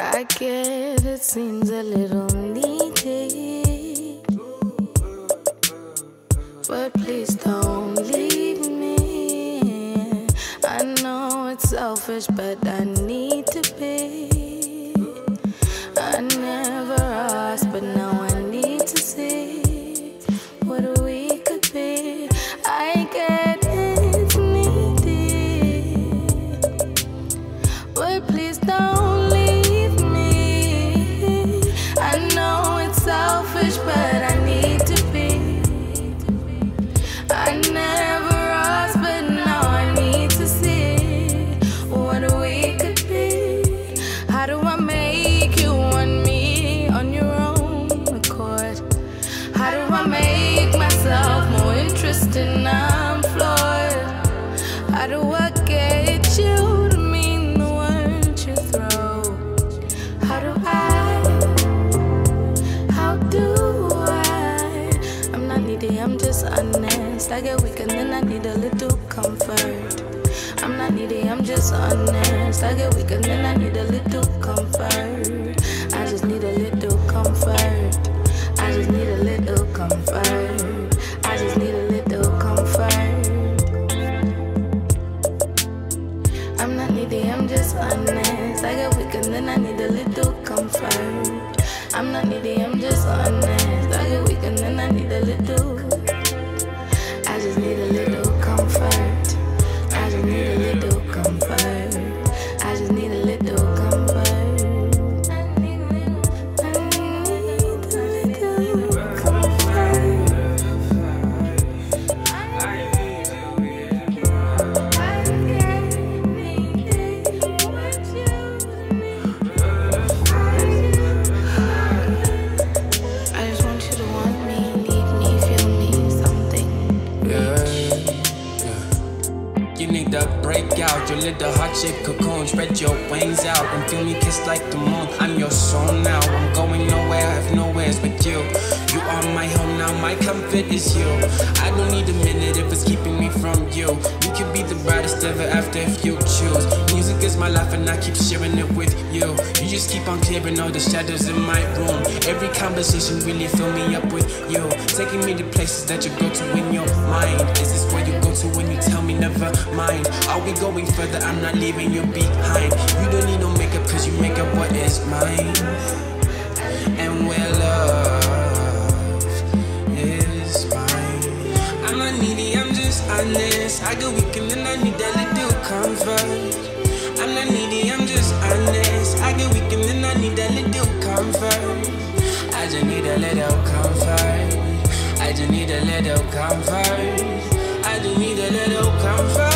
I get it seems a little needy, but please don't leave me. I know it's selfish, but I need to be. I never asked, but now I need to see what we could be. I get it's needy, but please don't leave me. I know it's selfish, but I need to be. I never asked, but now I need to see what we could be. How do I make you want me on your own accord? How do I make myself more interesting? I'm floored. How do I get you to mean the words you throw? How do I? I'm not needy, I'm just honest. I get weak and then I need a little comfort. I'm not needy, I'm just honest. I get weak and then I need a little comfort. I just need a little comfort. I just need a little comfort. I just need a little comfort. I'm not needy, I'm just honest. I get weak and then I need a little comfort. I'm not needy, I'm just honest. I get weak and then I need a little. I just need a little comfort. I just need a little comfort. I just need a little comfort. I need a little comfort. I just want you to want me, need me, feel me, something. You need to break out your little heart-shaped cocoon. Spread your wings out and feel me kiss like the moon. I'm your soul now, I'm going nowhere, I have nowhere's but you. You are my home now, my comfort is you. I don't need a minute if it's keeping me from you. You can be the brightest ever after if you choose. Music is my life and I keep sharing it with you. You just keep on clearing all the shadows in my room. Every conversation really fill me up with you. Taking me to places that you go to in your mind. Is this where you go to when you tell me never mind? Are we going further? I'm not leaving you behind. You don't need no makeup cause you make up what is mine. And where love is mine. I'm not needy, I'm just honest. I go weak and then I need that little comfort. I'm not needy, I'm just honest. I get weak and then I need that little comfort. I just need a little comfort. I just need a little comfort. I just need a little comfort.